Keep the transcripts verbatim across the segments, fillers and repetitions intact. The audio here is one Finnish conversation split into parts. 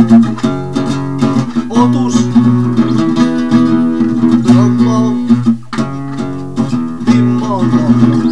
Otus. Rammal. Timmoto.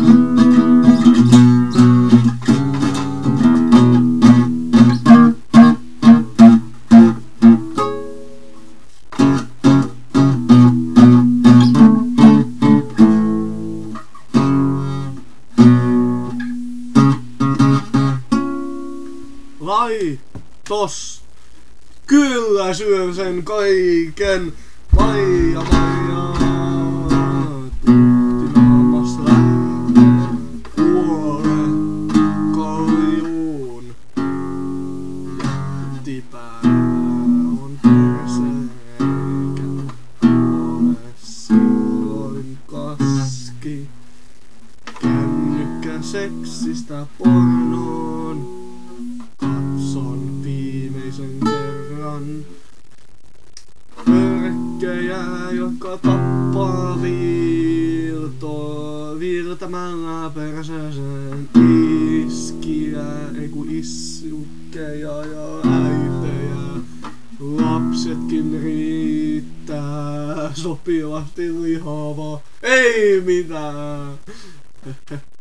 Laitos. Kyllä syön sen kaiken. Maija, Maija. Tuttinaamassa lähtee kuole kaljuun. Jättipää on perse eikä ole silloin kaski. Kännykkä seksistä pornoon. Katson viimeisen kerran mörkkejä, jotka tappaa virtoa virtämällä perseeseen iskiä, eiku issukkeja ja äitejä. Lapsetkin riittää sopivasti lihavaa, ei mitään.